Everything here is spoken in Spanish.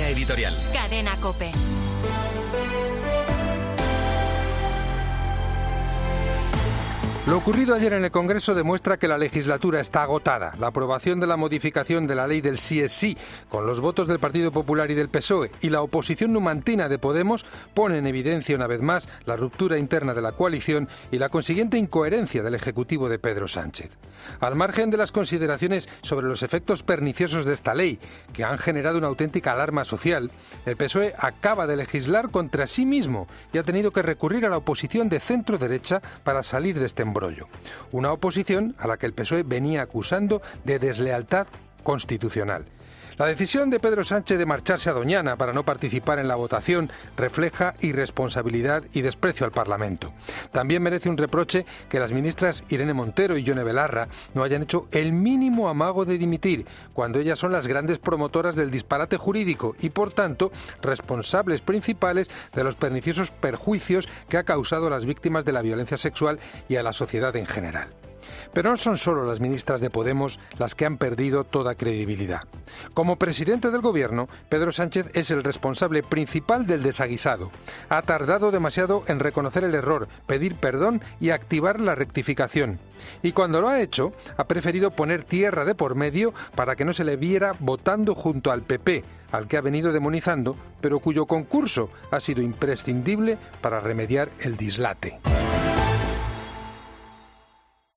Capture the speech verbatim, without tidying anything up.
Línea editorial. Cadena COPE. Lo ocurrido ayer en el Congreso demuestra que la legislatura está agotada. La aprobación de la modificación de la ley del sí es sí, con los votos del Partido Popular y del P S O E, y la oposición numantina de Podemos, pone en evidencia una vez más la ruptura interna de la coalición y la consiguiente incoherencia del Ejecutivo de Pedro Sánchez. Al margen de las consideraciones sobre los efectos perniciosos de esta ley, que han generado una auténtica alarma social, el P S O E acaba de legislar contra sí mismo y ha tenido que recurrir a la oposición de centro-derecha para salir de este embrollo. Una oposición a la que el P S O E venía acusando de deslealtad constitucional. La decisión de Pedro Sánchez de marcharse a Doñana para no participar en la votación refleja irresponsabilidad y desprecio al Parlamento. También merece un reproche que las ministras Irene Montero y Yone Belarra no hayan hecho el mínimo amago de dimitir, cuando ellas son las grandes promotoras del disparate jurídico y, por tanto, responsables principales de los perniciosos perjuicios que ha causado a las víctimas de la violencia sexual y a la sociedad en general. Pero no son solo las ministras de Podemos las que han perdido toda credibilidad. Como presidente del Gobierno, Pedro Sánchez es el responsable principal del desaguisado. Ha tardado demasiado en reconocer el error, pedir perdón y activar la rectificación. Y cuando lo ha hecho, ha preferido poner tierra de por medio para que no se le viera votando junto al P P, al que ha venido demonizando, pero cuyo concurso ha sido imprescindible para remediar el dislate.